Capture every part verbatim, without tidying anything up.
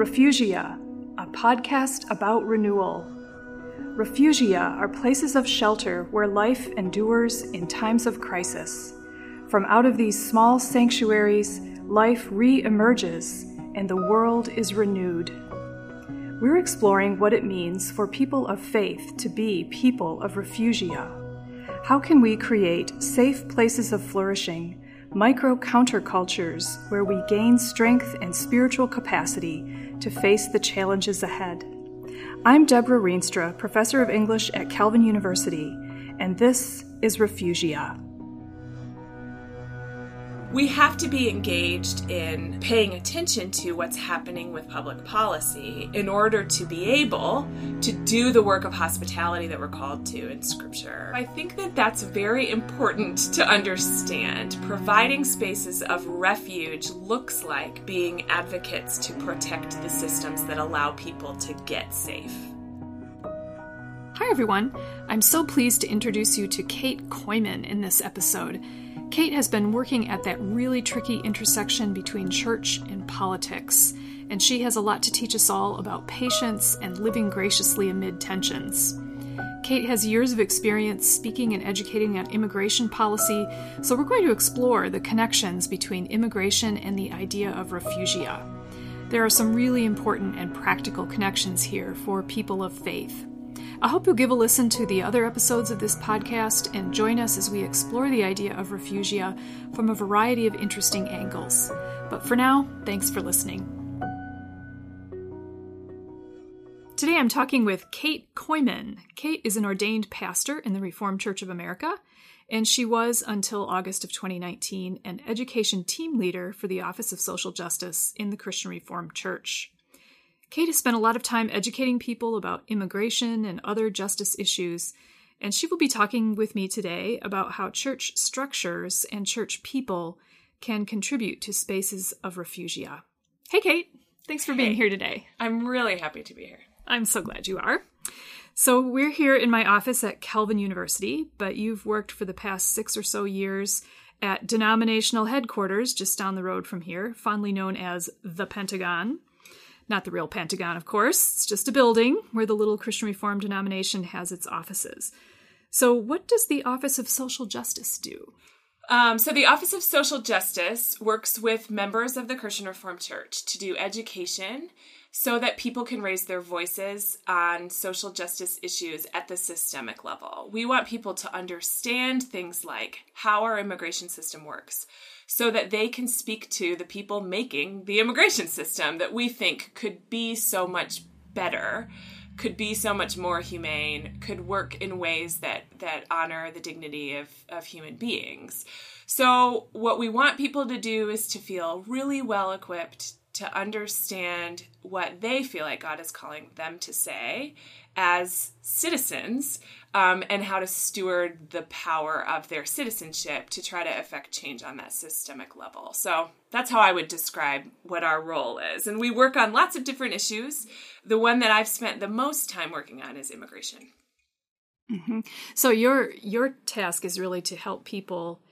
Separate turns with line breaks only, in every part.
Refugia, a podcast about renewal. Refugia are places of shelter where life endures in times of crisis. From out of these small sanctuaries, life re-emerges and the world is renewed. We're exploring what it means for people of faith to be people of refugia. How can we create safe places of flourishing, micro-countercultures where we gain strength and spiritual capacity to face the challenges ahead? I'm Deborah Rienstra, professor of English at Calvin University, and this is Refugia.
We have to be engaged in paying attention to what's happening with public policy in order to be able to do the work of hospitality that we're called to in Scripture. I think that that's very important to understand. Providing spaces of refuge looks like being advocates to protect the systems that allow people to get safe.
Hi everyone, I'm so pleased to introduce you to Kate Koyman in this episode. Kate has been working at that really tricky intersection between church and politics, and she has a lot to teach us all about patience and living graciously amid tensions. Kate has years of experience speaking and educating on immigration policy, so we're going to explore the connections between immigration and the idea of refugia. There are some really important and practical connections here for people of faith. I hope you'll give a listen to the other episodes of this podcast and join us as we explore the idea of refugia from a variety of interesting angles. But for now, thanks for listening. Today I'm talking with Kate Koyman. Kate is an ordained pastor in the Reformed Church of America, and she was, until August of twenty nineteen, an education team leader for the Office of Social Justice in the Christian Reformed Church. Kate has spent a lot of time educating people about immigration and other justice issues, and she will be talking with me today about how church structures and church people can contribute to spaces of refugia. Hey, Kate. Thanks for being
Hey.
here today.
I'm really happy to be here.
I'm so glad you are. So we're here in my office at Calvin University, but you've worked for the past six or so years at denominational headquarters just down the road from here, fondly known as the Pentagon. Not the real Pentagon, of course. It's just a building where the little Christian Reformed denomination has its offices. So what does the Office of Social Justice do?
Um, so the Office of Social Justice works with members of the Christian Reformed Church to do education so that people can raise their voices on social justice issues at the systemic level. We want people to understand things like how our immigration system works, so that they can speak to the people making the immigration system that we think could be so much better, could be so much more humane, could work in ways that that honor the dignity of, of human beings. So what we want people to do is to feel really well equipped to understand what they feel like God is calling them to say as citizens, um, and how to steward the power of their citizenship to try to affect change on that systemic level. So that's how I would describe what our role is. And we work on lots of different issues. The one that I've spent the most time working on is immigration.
Mm-hmm. So your your task is really to help people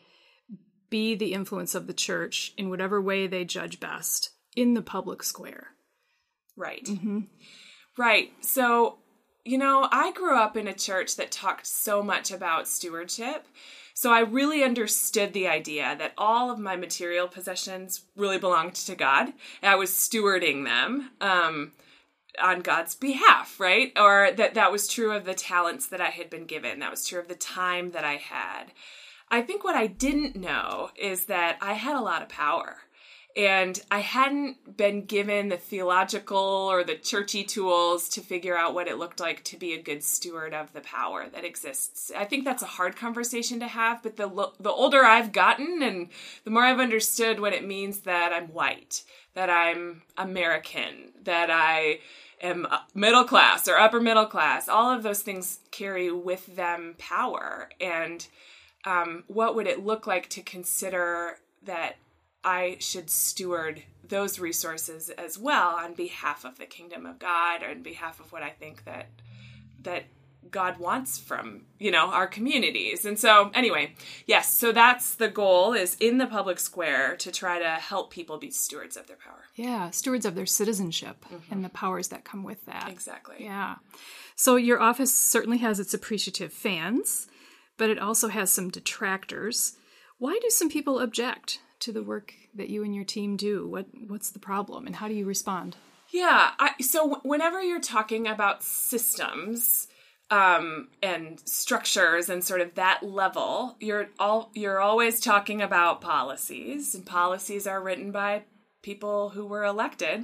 be the influence of the church in whatever way they judge best in the public square.
Right.
Mm-hmm.
Right. So, you know, I grew up in a church that talked so much about stewardship. So I really understood the idea that all of my material possessions really belonged to God. And I was stewarding them um, on God's behalf, right? Or that that was true of the talents that I had been given. That was true of the time that I had. I think what I didn't know is that I had a lot of power. And I hadn't been given the theological or the churchy tools to figure out what it looked like to be a good steward of the power that exists. I think that's a hard conversation to have, but the lo- the older I've gotten and the more I've understood what it means that I'm white, that I'm American, that I am middle class or upper middle class, all of those things carry with them power. And um, what would it look like to consider that I should steward those resources as well on behalf of the kingdom of God or on behalf of what I think that that God wants from, you know, our communities. And so anyway, yes, so that's the goal, is in the public square to try to help people be stewards of their power.
Yeah, stewards of their citizenship mm-hmm. and the powers that come with that.
Exactly.
Yeah. So your office certainly has its appreciative fans, but it also has some detractors. Why do some people object to the work that you and your team do? What What's the problem, and how do you respond?
Yeah, I, so whenever you're talking about systems um, and structures and sort of that level, you're all you're always talking about policies, and policies are written by people who were elected,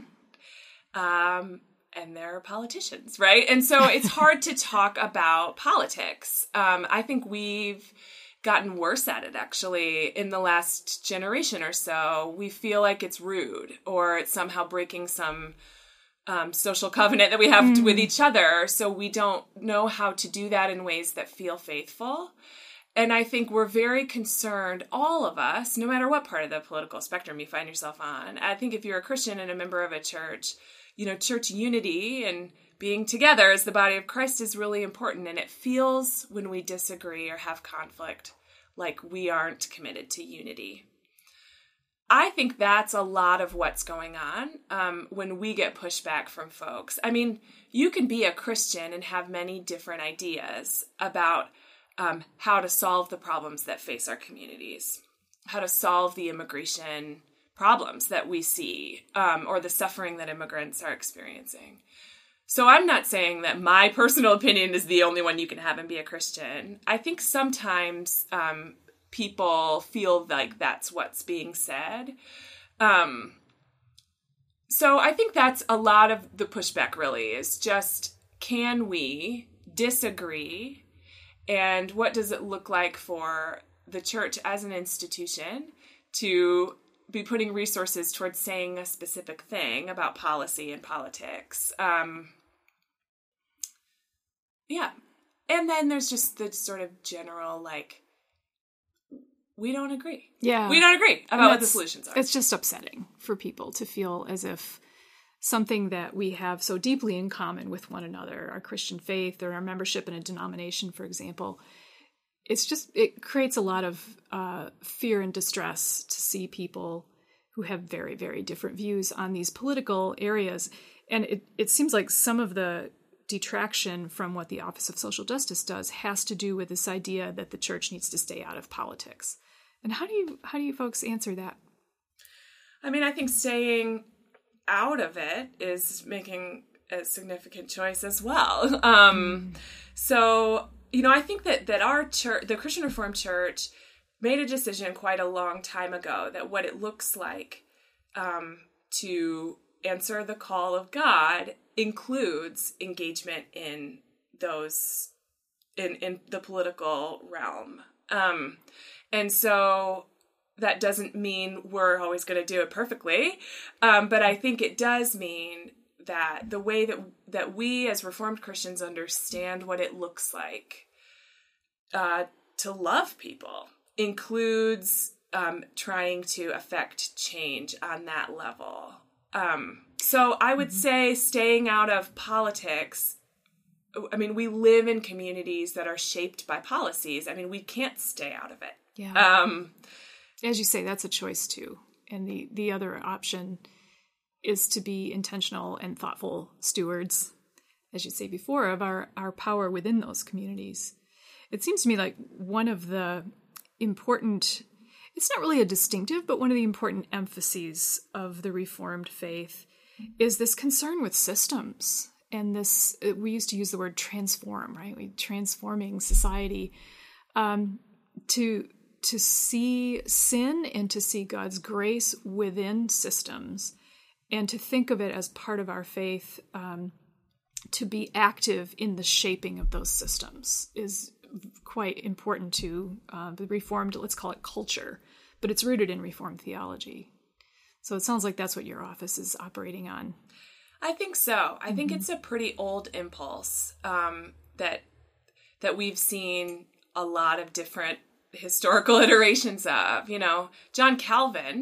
um, and they're politicians, right? And so it's hard to talk about politics. Um, I think we've gotten worse at it, actually, in the last generation or so. We feel like it's rude, or it's somehow breaking some um, social covenant that we have mm. with each other. So we don't know how to do that in ways that feel faithful. And I think we're very concerned, all of us, no matter what part of the political spectrum you find yourself on. I think if you're a Christian and a member of a church, you know, church unity and being together as the body of Christ is really important. And it feels, when we disagree or have conflict, like we aren't committed to unity. I think that's a lot of what's going on um, when we get pushback from folks. I mean, you can be a Christian and have many different ideas about um, how to solve the problems that face our communities, how to solve the immigration problems that we see, um, or the suffering that immigrants are experiencing. So I'm not saying that my personal opinion is the only one you can have and be a Christian. I think sometimes um, people feel like that's what's being said. Um, so I think that's a lot of the pushback, really, is just, can we disagree? And what does it look like for the church as an institution to be putting resources towards saying a specific thing about policy and politics? Um, yeah. And then there's just the sort of general, like, we don't agree.
Yeah.
We don't agree about what the solutions are.
It's just upsetting for people to feel as if something that we have so deeply in common with one another, our Christian faith or our membership in a denomination, for example, it's just, it creates a lot of uh, fear and distress to see people who have very, very different views on these political areas. And it, it seems like some of the detraction from what the Office of Social Justice does has to do with this idea that the church needs to stay out of politics. And how do you how do you folks answer that?
I mean, I think staying out of it is making a significant choice as well. Um, mm. So, you know, I think that that our church, the Christian Reformed Church, made a decision quite a long time ago that what it looks like um, to answer the call of God includes engagement in those, in, in the political realm. Um, and so that doesn't mean we're always going to do it perfectly. Um, but I think it does mean that the way that, that we as Reformed Christians understand what it looks like uh, to love people includes um, trying to affect change on that level. Um, so I would say staying out of politics. I mean, we live in communities that are shaped by policies. I mean, we can't stay out of it.
Yeah.
Um,
As you say, that's a choice too. And the, the other option is to be intentional and thoughtful stewards, as you say before, of our, our power within those communities. It seems to me like one of the important, it's not really a distinctive, but one of the important emphases of the Reformed faith is this concern with systems. And this, we used to use the word transform, right? We transforming society um, to to see sin and to see God's grace within systems, and to think of it as part of our faith, um, to be active in the shaping of those systems is quite important to uh, the Reformed, let's call it culture, but it's rooted in Reformed theology. So it sounds like that's what your office is operating on.
I think so. I mm-hmm. think it's a pretty old impulse um, that that we've seen a lot of different historical iterations of. You know, John Calvin,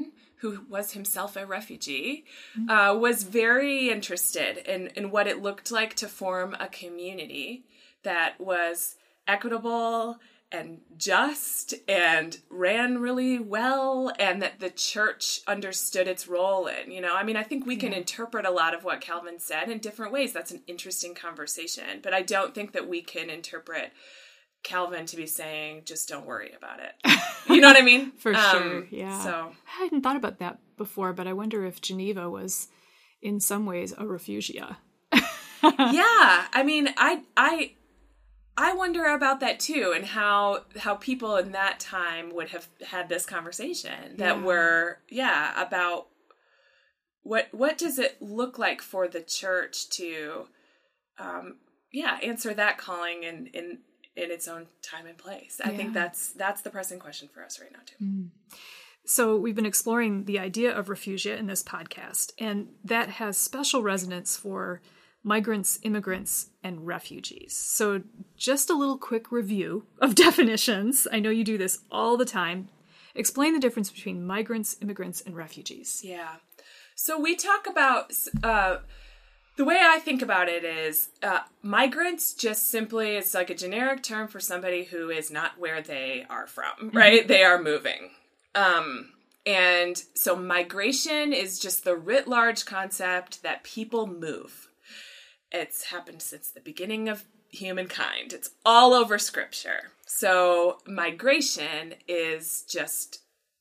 who was himself a refugee, uh, was very interested in, in what it looked like to form a community that was equitable and just and ran really well, and that the church understood its role in. You know, I mean, I think we can yeah. interpret a lot of what Calvin said in different ways. That's an interesting conversation. But I don't think that we can interpret Calvin to be saying, just don't worry about it. You know what I mean?
For
um,
sure, yeah.
So
I hadn't thought about that before, but I wonder if Geneva was, in some ways, a refugia.
Yeah, I mean, I... I I wonder about that too, and how how people in that time would have had this conversation that yeah. were, yeah, about what what does it look like for the church to, um, yeah, answer that calling in in, in its own time and place. I yeah. think that's that's the pressing question for us right now too.
Mm. So we've been exploring the idea of refugia in this podcast, and that has special resonance for migrants, immigrants, and refugees. So just a little quick review of definitions. I know you do this all the time. Explain the difference between migrants, immigrants, and refugees.
Yeah. So we talk about, uh, the way I think about it is uh, migrants just simply, it's like a generic term for somebody who is not where they are from, right? Mm-hmm. They are moving. Um, and so migration is just the writ large concept that people move. It's happened since the beginning of humankind. It's all over Scripture. So migration is just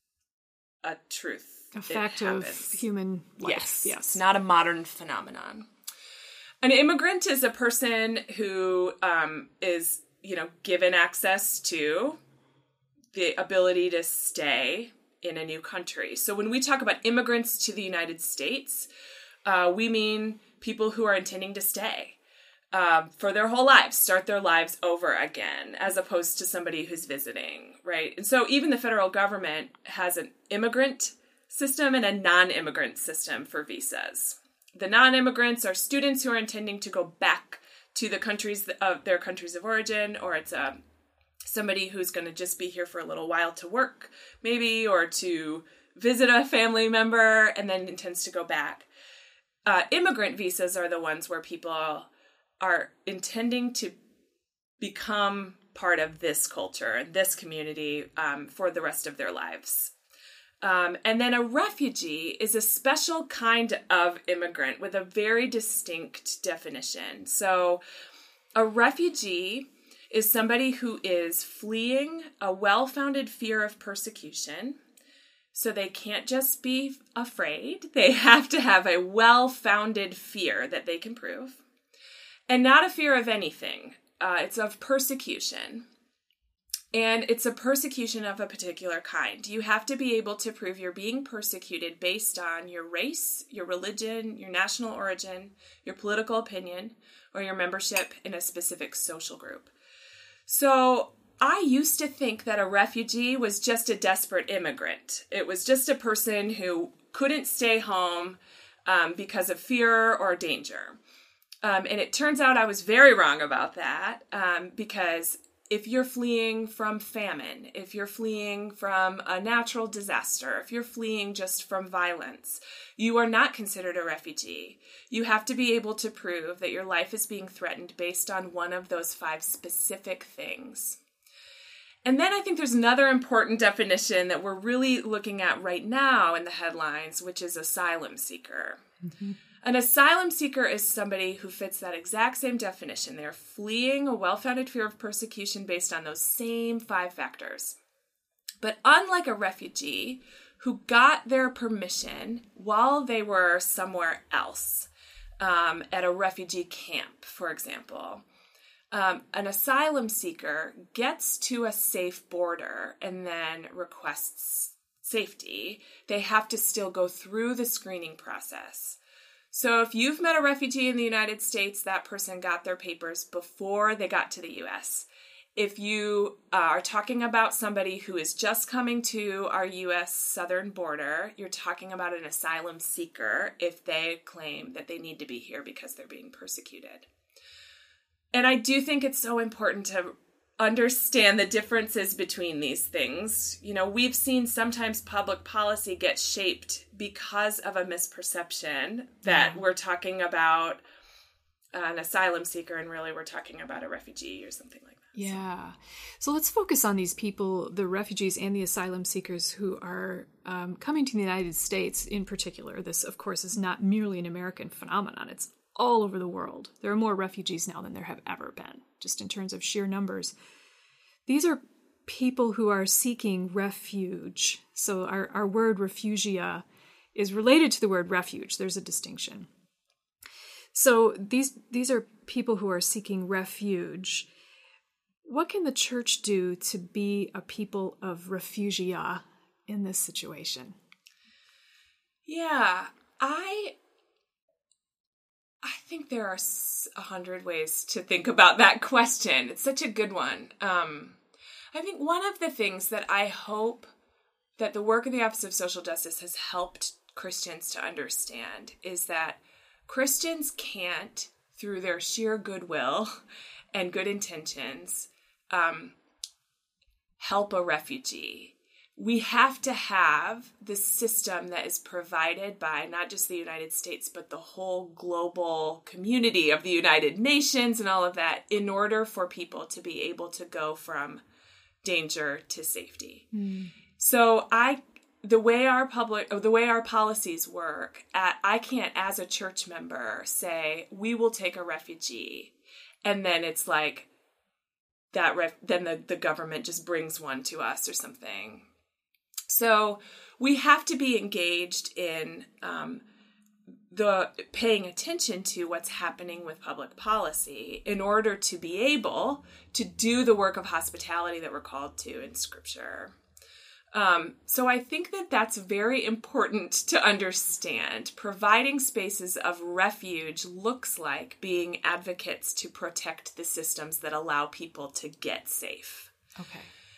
a truth.
A fact of human life.
Yes.
Yes.
It's not a modern phenomenon. An immigrant is a person who um, is, you know, given access to the ability to stay in a new country. So when we talk about immigrants to the United States, uh, we mean people who are intending to stay um, for their whole lives, start their lives over again, as opposed to somebody who's visiting, right? And so even the federal government has an immigrant system and a non-immigrant system for visas. The non-immigrants are students who are intending to go back to the countries of their countries of origin, or it's a somebody who's going to just be here for a little while to work, maybe, or to visit a family member, and then intends to go back. Uh, immigrant visas are the ones where people are intending to become part of this culture and this community um, for the rest of their lives. Um, and then a refugee is a special kind of immigrant with a very distinct definition. So a refugee is somebody who is fleeing a well-founded fear of persecution. So they can't just be afraid. They have to have a well-founded fear that they can prove. And not a fear of anything. Uh, it's of persecution. And it's a persecution of a particular kind. You have to be able to prove you're being persecuted based on your race, your religion, your national origin, your political opinion, or your membership in a specific social group. So I used to think that a refugee was just a desperate immigrant. It was just a person who couldn't stay home um, because of fear or danger. Um, and it turns out I was very wrong about that um, because if you're fleeing from famine, if you're fleeing from a natural disaster, if you're fleeing just from violence, you are not considered a refugee. You have to be able to prove that your life is being threatened based on one of those five specific things. And then I think there's another important definition that we're really looking at right now in the headlines, which is asylum seeker. Mm-hmm. An asylum seeker is somebody who fits that exact same definition. They're fleeing a well-founded fear of persecution based on those same five factors. But unlike a refugee who got their permission while they were somewhere else, um, at a refugee camp, for example, Um, an asylum seeker gets to a safe border and then requests safety. They have to still go through the screening process. So if you've met a refugee in the United States, that person got their papers before they got to the U S. If you uh, are talking about somebody who is just coming to our U S southern border, you're talking about an asylum seeker if they claim that they need to be here because they're being persecuted. And I do think it's so important to understand the differences between these things. You know, we've seen sometimes public policy get shaped because of a misperception that yeah. we're talking about an asylum seeker and really we're talking about a refugee or something like that.
Yeah. So let's focus on these people, the refugees and the asylum seekers who are um, coming to the United States in particular. This, of course, is not merely an American phenomenon. It's all over the world. There are more refugees now than there have ever been, just in terms of sheer numbers. These are people who are seeking refuge. So our, our word refugia is related to the word refuge. There's a distinction. So these these are people who are seeking refuge. What can the church do to be a people of refugia in this situation?
Yeah, I I think there are a hundred ways to think about that question. It's such a good one. Um, I think one of the things that I hope that the work of the Office of Social Justice has helped Christians to understand is that Christians can't, through their sheer goodwill and good intentions, um, help a refugee. We have to have the system that is provided by not just the United States, but the whole global community of the United Nations and all of that in order for people to be able to go from danger to safety. Mm. So I, the way our public, the way our policies work, I can't, as a church member, say, we will take a refugee. And then it's like, that ref, then the, the government just brings one to us or something. So we have to be engaged in um, the paying attention to what's happening with public policy in order to be able to do the work of hospitality that we're called to in Scripture. Um, so I think that that's very important to understand. Providing spaces of refuge looks like being advocates to protect the systems that allow people to get safe.
Okay.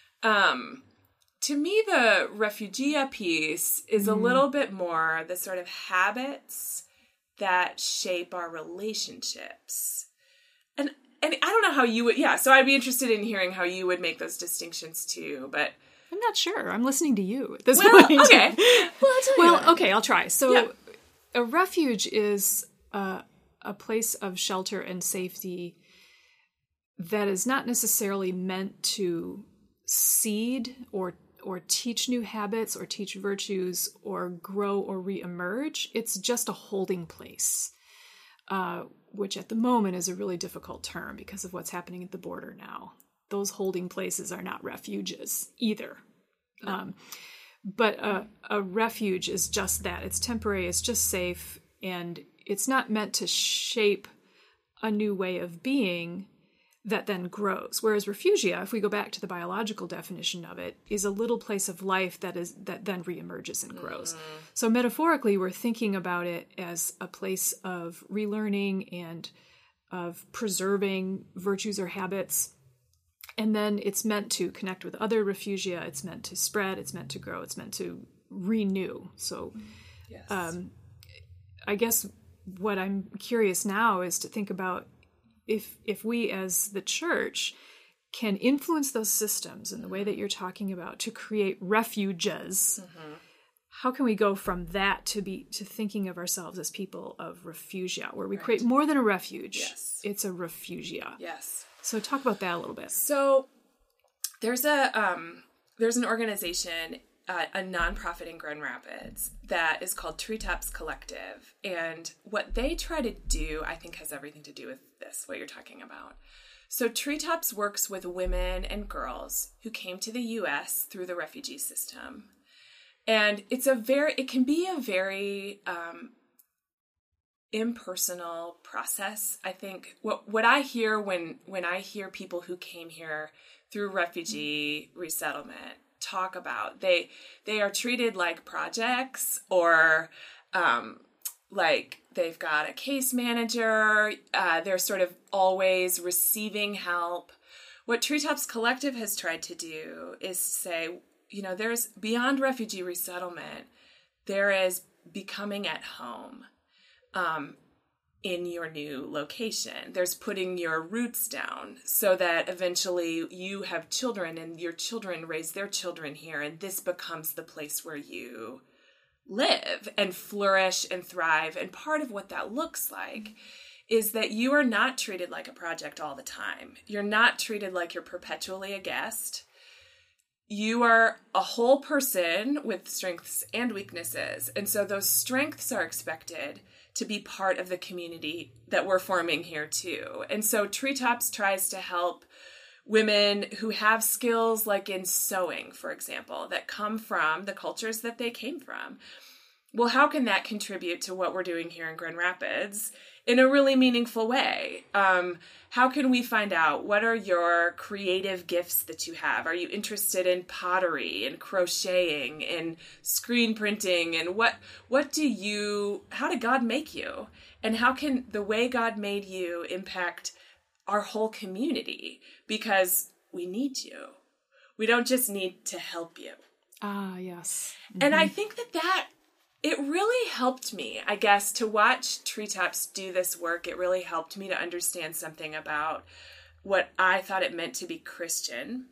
Um, to me, the refugia piece is mm. a little bit more the sort of habits that shape our relationships. And and I don't know how you would, yeah, so I'd be interested in hearing how you would make those distinctions too, but
I'm not sure. I'm listening to you at this
well,
point.
Okay. Well, I'll tell you
well,
what.
okay, I'll try. So
yeah.
a refuge is uh, a place of shelter and safety that is not necessarily meant to seed or or teach new habits or teach virtues or grow or reemerge. It's just a holding place, uh, which at the moment is a really difficult term because of what's happening at the border now. Those holding places are not refuges either. No. Um, but a, a refuge is just that. It's temporary, it's just safe, and it's not meant to shape a new way of being that then grows. Whereas refugia, if we go back to the biological definition of it, is a little place of life that is that then reemerges and grows. Mm-hmm. So metaphorically, we're thinking about it as a place of relearning and of preserving virtues or habits. And then it's meant to connect with other refugia. It's meant to spread. It's meant to grow. It's meant to renew. So
yes.
um, I guess what I'm curious now is to think about if if we as the church can influence those systems in the way that you're talking about to create refuges, mm-hmm. how can we go from that to be to thinking of ourselves as people of refugia, where we right. create more than a refuge.
Yes.
It's a refugia.
Yes.
So talk about that a little bit.
So there's a um, there's an organization, uh, a nonprofit in Grand Rapids that is called Treetops Collective. And what they try to do, I think, has everything to do with this, what you're talking about. So Treetops works with women and girls who came to the U S through the refugee system. And it's a very, it can be a very um, impersonal process. I think what what I hear when when I hear people who came here through refugee resettlement talk about, they they are treated like projects, or um, like they've got a case manager. Uh, they're sort of always receiving help. What Treetops Collective has tried to do is say, you know, there's beyond refugee resettlement, there is becoming at home. Um, in your new location. There's putting your roots down so that eventually you have children and your children raise their children here, and this becomes the place where you live and flourish and thrive. And part of what that looks like is that you are not treated like a project all the time. You're not treated like you're perpetually a guest. You are a whole person with strengths and weaknesses. And so those strengths are expected to be part of the community that we're forming here too. And so Treetops tries to help women who have skills like in sewing, for example, that come from the cultures that they came from. Well, how can that contribute to what we're doing here in Grand Rapids in a really meaningful way? Um, how can we find out what are your creative gifts that you have? Are you interested in pottery and crocheting and screen printing? And what what do you, how did God make you? And how can the way God made you impact our whole community? Because we need you. We don't just need to help you.
Ah, yes. Mm-hmm.
And I think that that it really helped me, I guess, to watch Treetops do this work. It really helped me to understand something about what I thought it meant to be Christian.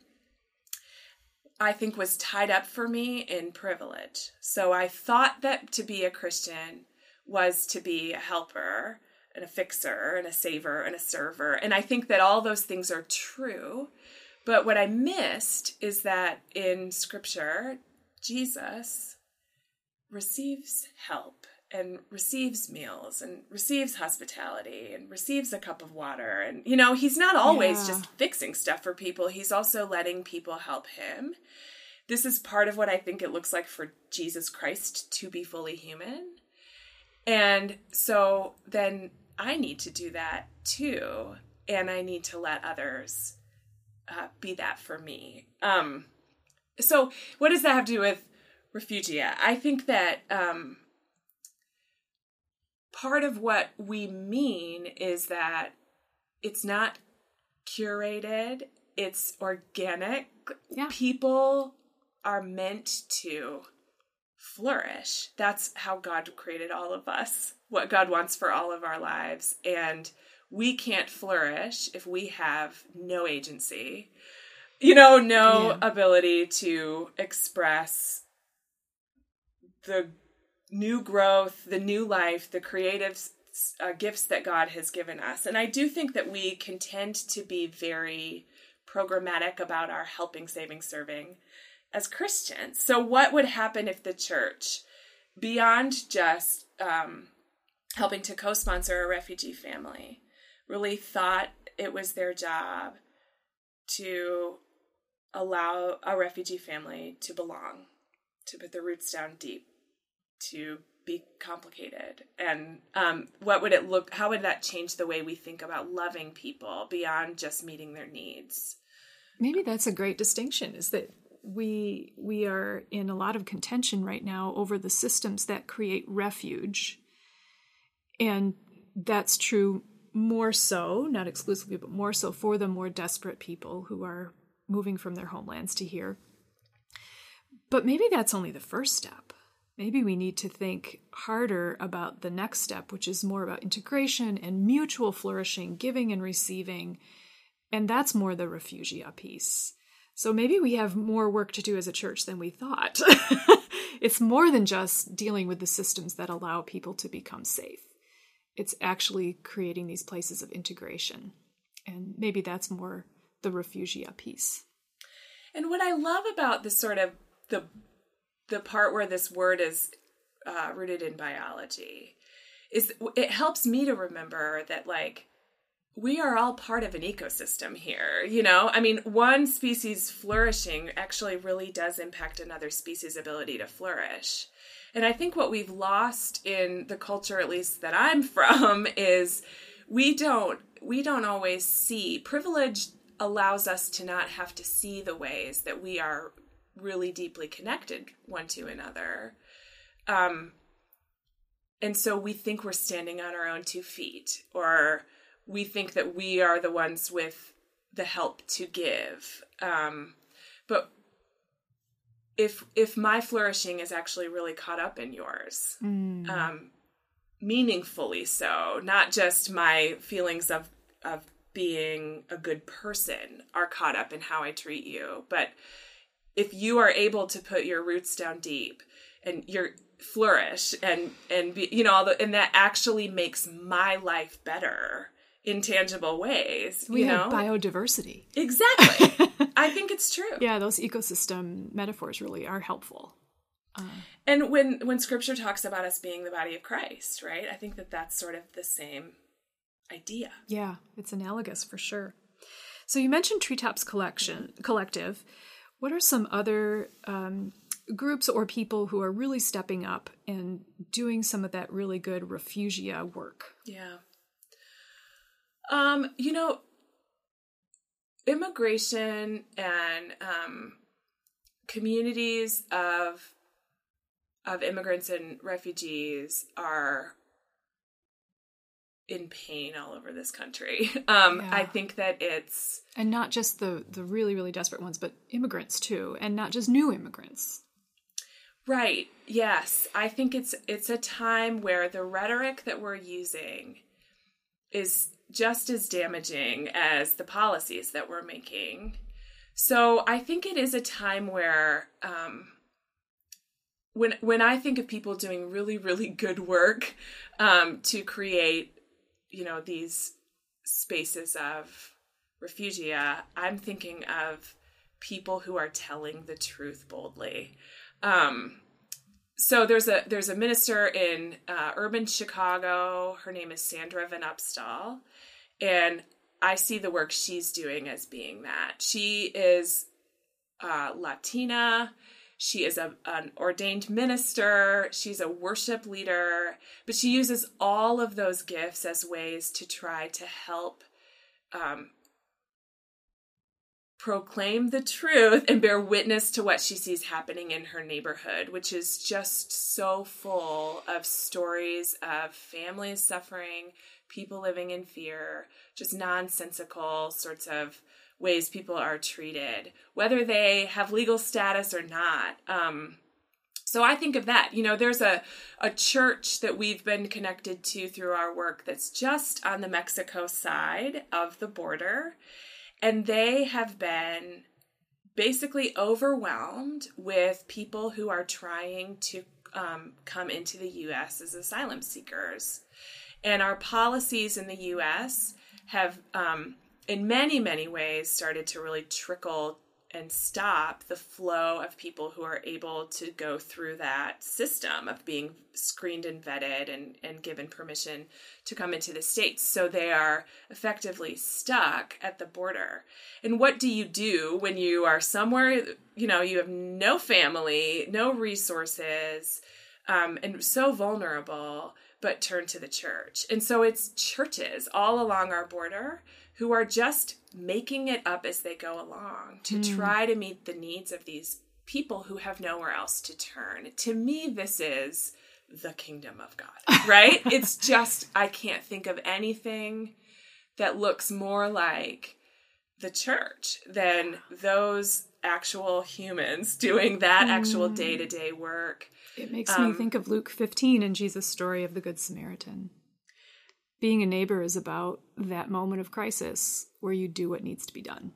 I think was tied up for me in privilege. So I thought that to be a Christian was to be a helper and a fixer and a saver and a server. And I think that all those things are true. But what I missed is that in Scripture, Jesus receives help and receives meals and receives hospitality and receives a cup of water. And, you know, he's not always
yeah.
just fixing stuff for people. He's also letting people help him. This is part of what I think it looks like for Jesus Christ to be fully human. And so then I need to do that too. And I need to let others uh, be that for me. Um, so what does that have to do with Refugia? I think that um, part of what we mean is that it's not curated, it's organic.
Yeah.
People are meant to flourish. That's how God created all of us, what God wants for all of our lives. And we can't flourish if we have no agency, you know, no yeah. ability to express the new growth, the new life, the creative uh, gifts that God has given us. And I do think that we can tend to be very programmatic about our helping, saving, serving as Christians. So what would happen if the church, beyond just um, helping to co-sponsor a refugee family, really thought it was their job to allow a refugee family to belong, to put their roots down deep, to be complicated? And um, what would it look, how would that change the way we think about loving people beyond just meeting their needs?
Maybe that's a great distinction, is that we we are in a lot of contention right now over the systems that create refuge. And that's true more so, not exclusively, but more so for the more desperate people who are moving from their homelands to here. But maybe that's only the first step. Maybe we need to think harder about the next step, which is more about integration and mutual flourishing, giving and receiving. And that's more the Refugia piece. So maybe we have more work to do as a church than we thought. It's more than just dealing with the systems that allow people to become safe. It's actually creating these places of integration. And maybe that's more the Refugia piece.
And what I love about the sort of the the part where this word is uh, rooted in biology is it helps me to remember that, like, we are all part of an ecosystem here, you know? I mean, one species flourishing actually really does impact another species' ability to flourish. And I think what we've lost in the culture, at least that I'm from, is we don't we don't always see. Privilege allows us to not have to see the ways that we are really deeply connected one to another. Um, and so we think we're standing on our own two feet, or we think that we are the ones with the help to give. Um, but if if my flourishing is actually really caught up in yours,
mm.
um, meaningfully so, not just my feelings of of being a good person are caught up in how I treat you. But if you are able to put your roots down deep and you're flourish and, and be, you know, all the, and that actually makes my life better in tangible ways.
We
you
have
know?
biodiversity.
Exactly. I think it's true.
Yeah, those ecosystem metaphors really are helpful. Uh,
and when, when scripture talks about us being the body of Christ, right? I think that that's sort of the same idea.
Yeah, it's analogous for sure. So you mentioned Treetops Collection Collective. What are some other um, groups or people who are really stepping up and doing some of that really good refugia work?
Yeah. Um, you know, immigration and um, communities of of immigrants and refugees are in pain all over this country. Um,
yeah.
I think that it's...
And not just the, the really, really desperate ones, but immigrants too, and not just new immigrants.
Right. Yes. I think it's it's a time where the rhetoric that we're using is just as damaging as the policies that we're making. So I think it is a time where um, when when I think of people doing really, really good work um, to create, you know, these spaces of refugia, I'm thinking of people who are telling the truth boldly. Um, so there's a there's a minister in uh, urban Chicago. Her name is Sandra Van Upstal, and I see the work she's doing as being that. She is uh, Latina. She is a, an ordained minister. She's a worship leader, but she uses all of those gifts as ways to try to help um, proclaim the truth and bear witness to what she sees happening in her neighborhood, which is just so full of stories of families suffering, people living in fear, just nonsensical sorts of ways people are treated, whether they have legal status or not. Um, so I think of that. You know, there's a, a church that we've been connected to through our work that's just on the Mexico side of the border. And they have been basically overwhelmed with people who are trying to um, come into the U S as asylum seekers. And our policies in the U S have, um, in many, many ways, started to really trickle and stop the flow of people who are able to go through that system of being screened and vetted and, and given permission to come into the States. So they are effectively stuck at the border. And what do you do when you are somewhere, you know, you have no family, no resources, um, and so vulnerable, but turn to the church? And so it's churches all along our border who are just making it up as they go along to mm. try to meet the needs of these people who have nowhere else to turn. To me, this is the kingdom of God, right? It's just, I can't think of anything that looks more like the church than those actual humans doing that mm. actual day-to-day work.
It makes
um,
me think of Luke fifteen and Jesus' story of the Good Samaritan. Being a neighbor is about that moment of crisis where you do what needs to be done.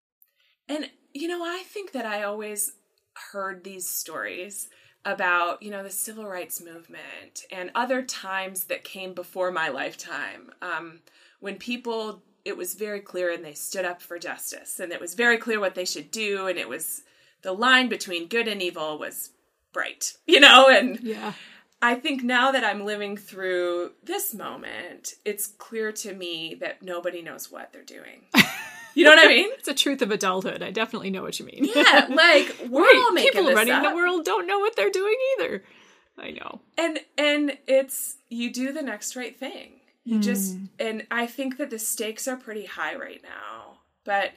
And, you know, I think that I always heard these stories about, you know, the civil rights movement and other times that came before my lifetime, um, when people, it was very clear and they stood up for justice, and it was very clear what they should do, and it was, the line between good and evil was bright, you know, and
yeah.
I think now that I'm living through this moment, it's clear to me that nobody knows what they're doing. You know what I mean?
It's the truth of adulthood. I definitely know what you mean.
Yeah, like we're
right.
all making
People
this
running
up.
the world don't know what they're doing either. I know.
And and it's, you do the next right thing. You mm. just, and I think that the stakes are pretty high right now. But,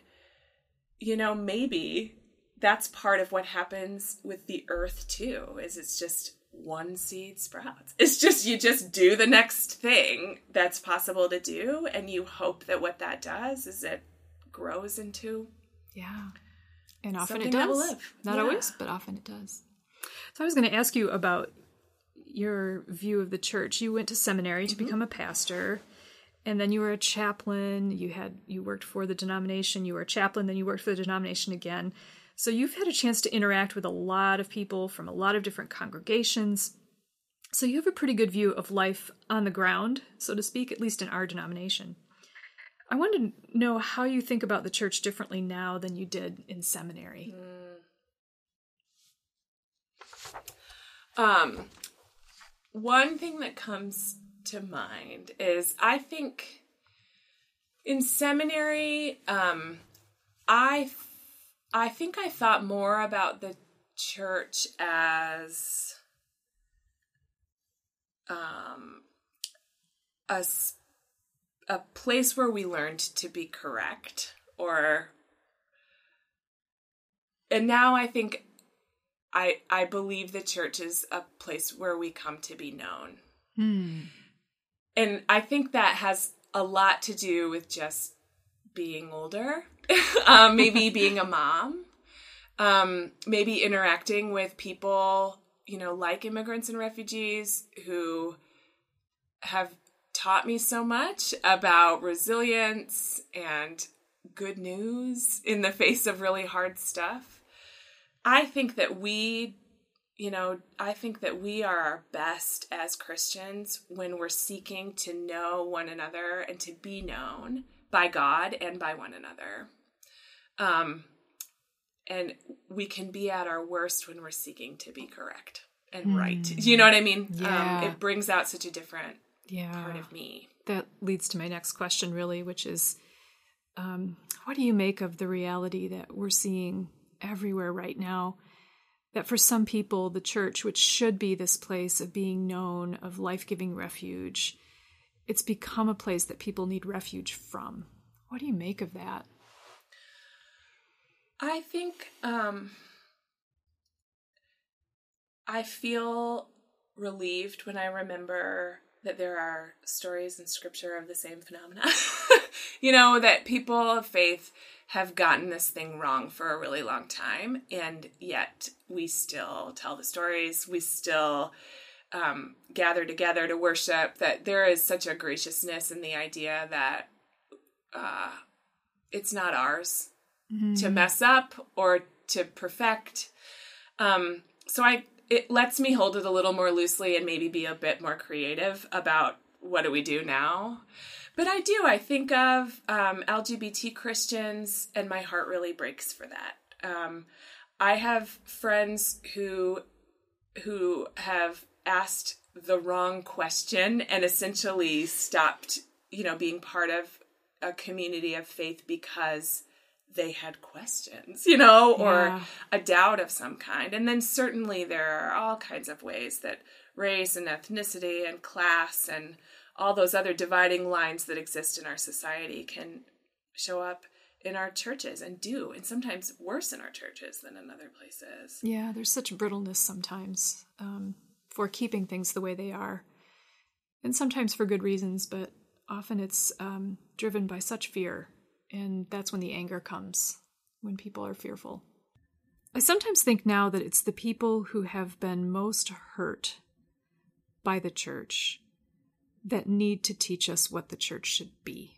you know, maybe that's part of what happens with the earth too, is it's just one seed sprouts. It's just, you just do the next thing that's possible to do, and you hope that what that does is it grows into
yeah and often
something
it does
that will live.
Not
yeah.
always, but often it does. So I was going to ask you about your view of the church. You went to seminary to mm-hmm. become a pastor, and then you were a chaplain. You had you worked for the denomination. You were a chaplain, then you worked for the denomination again. So you've had a chance to interact with a lot of people from a lot of different congregations. So you have a pretty good view of life on the ground, so to speak, at least in our denomination. I wanted to know how you think about the church differently now than you did in seminary.
Mm. Um, one thing that comes to mind is I think in seminary, um, I I think I thought more about the church as um, a, a place where we learned to be correct, or, and now I think I I believe the church is a place where we come to be known.
Hmm.
And I think that has a lot to do with just being older, um, maybe being a mom, um, maybe interacting with people, you know, like immigrants and refugees who have taught me so much about resilience and good news in the face of really hard stuff. I think that we, you know, I think that we are our best as Christians when we're seeking to know one another and to be known by God and by one another. Um, and we can be at our worst when we're seeking to be correct and mm. right. You know what I mean?
Yeah.
Um, it brings out such a different
yeah.
part of me.
That leads to my next question, really, which is, um, what do you make of the reality that we're seeing everywhere right now? That for some people, the church, which should be this place of being known, of life-giving refuge, it's become a place that people need refuge from. What do you make of that?
I think um, I feel relieved when I remember that there are stories in Scripture of the same phenomena. You know, that people of faith have gotten this thing wrong for a really long time, and yet we still tell the stories. We still um, gather together to worship. That there is such a graciousness in the idea that uh, it's not ours mm-hmm. to mess up or to perfect. Um, so I, it lets me hold it a little more loosely and maybe be a bit more creative about what do we do now. But I do. I think of um, L G B T Christians, and my heart really breaks for that. Um, I have friends who who have asked the wrong question and essentially stopped, you know, being part of a community of faith because they had questions, you know, or yeah. a doubt of some kind. And then certainly there are all kinds of ways that race and ethnicity and class and all those other dividing lines that exist in our society can show up in our churches and do, and sometimes worse in our churches than in other places.
Yeah, there's such brittleness sometimes um, for keeping things the way they are, and sometimes for good reasons, but often it's um, driven by such fear, and that's when the anger comes, when people are fearful. I sometimes think now that it's the people who have been most hurt by the church that need to teach us what the church should be.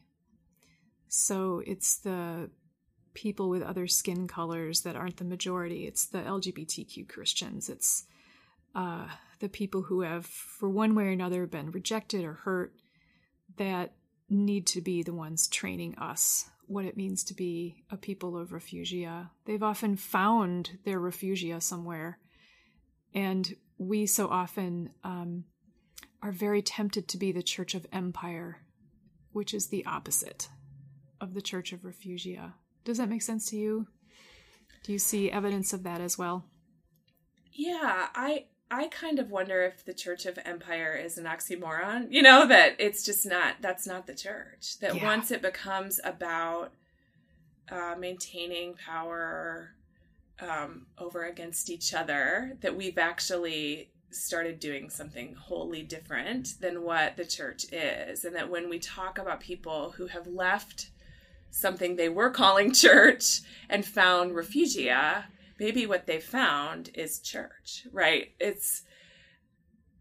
So it's the people with other skin colors that aren't the majority. It's the L G B T Q Christians. It's uh, the people who have, for one way or another, been rejected or hurt that need to be the ones training us what it means to be a people of refugia. They've often found their refugia somewhere. And we so often um, are very tempted to be the church of empire, which is the opposite of the church of refugia. Does that make sense to you? Do you see evidence of that as well?
Yeah, I I kind of wonder if the church of empire is an oxymoron, you know, that it's just not, that's not the church. That yeah. once it becomes about uh, maintaining power um, over against each other, that we've actually started doing something wholly different than what the church is. And that when we talk about people who have left something they were calling church and found refugia, maybe what they found is church, right? It's,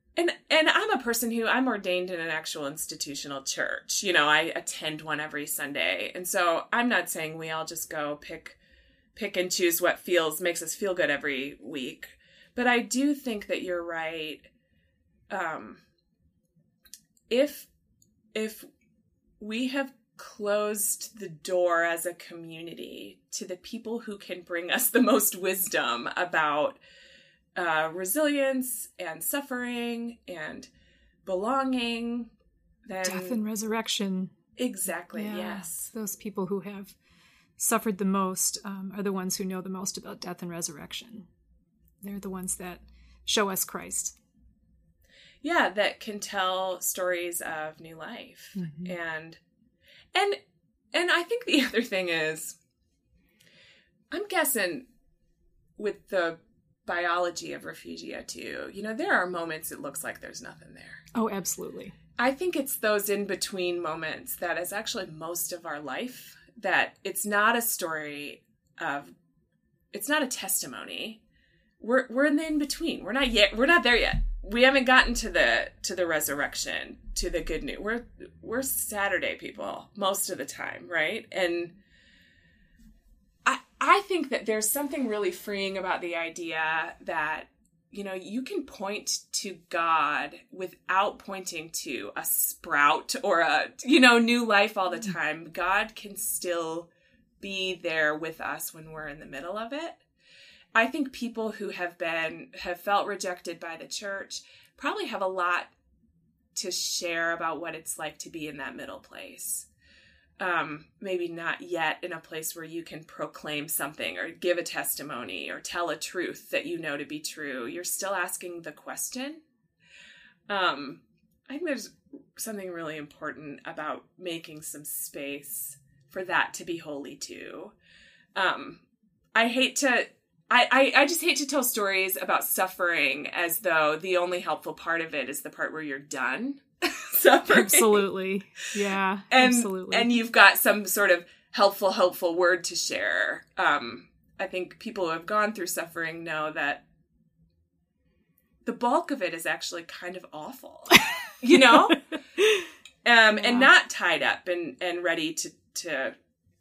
And and I'm a person who, I'm ordained in an actual institutional church. You know, I attend one every Sunday. And so I'm not saying we all just go pick pick and choose what feels makes us feel good every week. But I do think that you're right. Um, if if we have closed the door as a community to the people who can bring us the most wisdom about Uh, resilience and suffering and belonging, then
death and resurrection.
Exactly.
Yeah,
yes.
Those people who have suffered the most um, are the ones who know the most about death and resurrection. They're the ones that show us Christ.
Yeah, that can tell stories of new life. Mm-hmm. And and and I think the other thing is, I'm guessing with the biology of Refugia too, you know, there are moments it looks like there's nothing there.
Oh, absolutely.
I think it's those in-between moments that is actually most of our life, that it's not a story of, it's not a testimony. We're we're in the in-between. We're not yet, we're not there yet. We haven't gotten to the to the resurrection, to the good news. We're we're Saturday people most of the time, right? And I think that there's something really freeing about the idea that, you know, you can point to God without pointing to a sprout or a, you know, new life all the time. God can still be there with us when we're in the middle of it. I think people who have been, have felt rejected by the church probably have a lot to share about what it's like to be in that middle place. Um, maybe not yet in a place where you can proclaim something or give a testimony or tell a truth that you know to be true. You're still asking the question. Um, I think there's something really important about making some space for that to be holy too. Um, I hate to, I, I, I just hate to tell stories about suffering as though the only helpful part of it is the part where you're done suffering.
Absolutely. Yeah,
and,
absolutely.
And you've got some sort of helpful, hopeful word to share. Um, I think people who have gone through suffering know that the bulk of it is actually kind of awful, you know, um, yeah. and not tied up and, and ready to, to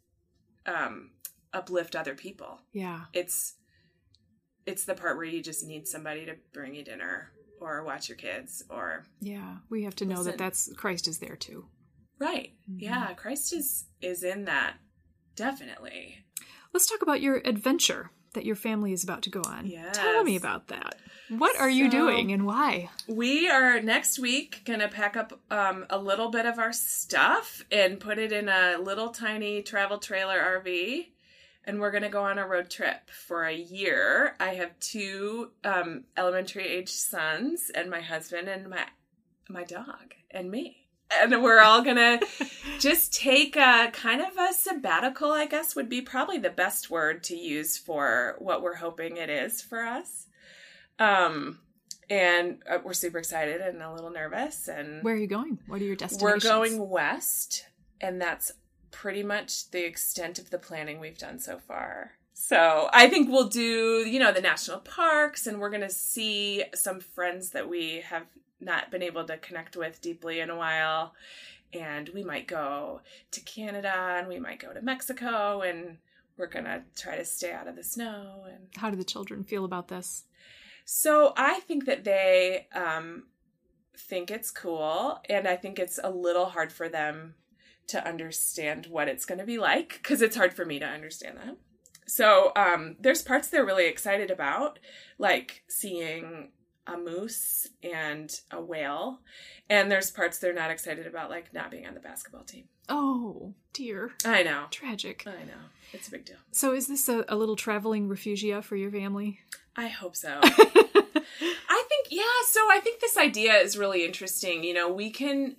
um, uplift other people.
Yeah.
It's, it's the part where you just need somebody to bring you dinner or watch your kids, or
yeah, we have to know
listen.
that that's Christ is there too.
Right. Mm-hmm. Yeah, Christ is is in that, definitely.
Let's talk about your adventure that your family is about to go on.
Yes.
Tell me about that. What are
so,
you doing and why?
We are next week going to pack up um, a little bit of our stuff and put it in a little tiny travel trailer R V. And we're going to go on a road trip for a year. I have two um, elementary age sons and my husband and my my dog and me. And we're all going to just take a kind of a sabbatical, I guess, would be probably the best word to use for what we're hoping it is for us. Um, and uh, we're super excited and a little nervous. And
where are you going? What are your destinations?
We're going west, and that's pretty much the extent of the planning we've done so far. So I think we'll do, you know, the national parks, and we're going to see some friends that we have not been able to connect with deeply in a while. And we might go to Canada, and we might go to Mexico, and we're going to try to stay out of the snow. And
how do the children feel about this?
So I think that they um, think it's cool, and I think it's a little hard for them to understand what it's going to be like, because it's hard for me to understand that. So um, there's parts they're really excited about, like seeing a moose and a whale. And there's parts they're not excited about, like not being on the basketball team.
Oh, dear.
I know.
Tragic.
I know. It's a big deal.
So is this a, a little traveling refugia for your family?
I hope so. I think, yeah. So I think this idea is really interesting. You know, we can...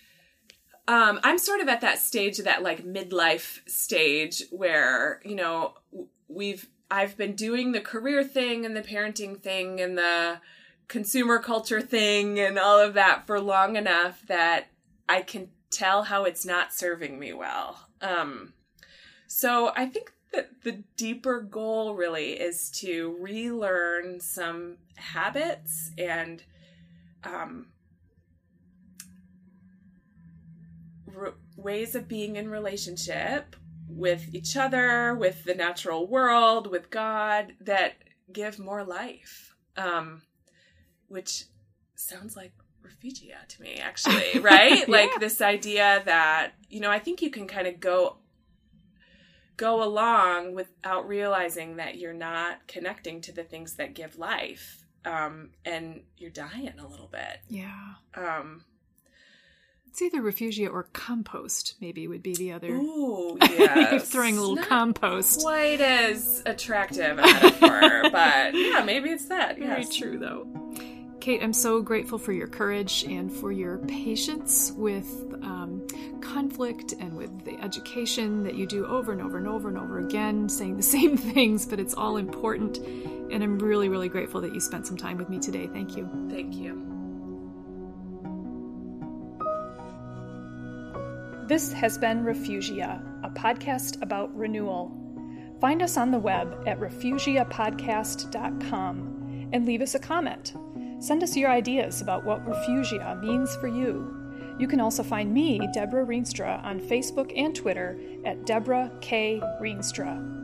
Um, I'm sort of at that stage, that like midlife stage where, you know, we've, I've been doing the career thing and the parenting thing and the consumer culture thing and all of that for long enough that I can tell how it's not serving me well. Um, so I think that the deeper goal really is to relearn some habits and um, r- ways of being in relationship with each other, with the natural world, with God, that give more life, um, which sounds like refugia to me, actually, right? Yeah. Like this idea that, you know, I think you can kind of go go along without realizing that you're not connecting to the things that give life, um, and you're dying a little bit.
Yeah.
Um,
it's either refugia or compost, maybe, would be the other.
Ooh, yes.
Throwing a little
not
compost.
Quite as attractive a metaphor, but yeah, maybe it's that. Yes.
Very true, though. Kate, I'm so grateful for your courage and for your patience with um, conflict and with the education that you do over and over and over and over again, saying the same things, but it's all important. And I'm really, really grateful that you spent some time with me today. Thank you.
Thank you.
This has been Refugia, a podcast about renewal. Find us on the web at refugia podcast dot com and leave us a comment. Send us your ideas about what refugia means for you. You can also find me, Deborah Rienstra, on Facebook and Twitter at Deborah K. Rienstra.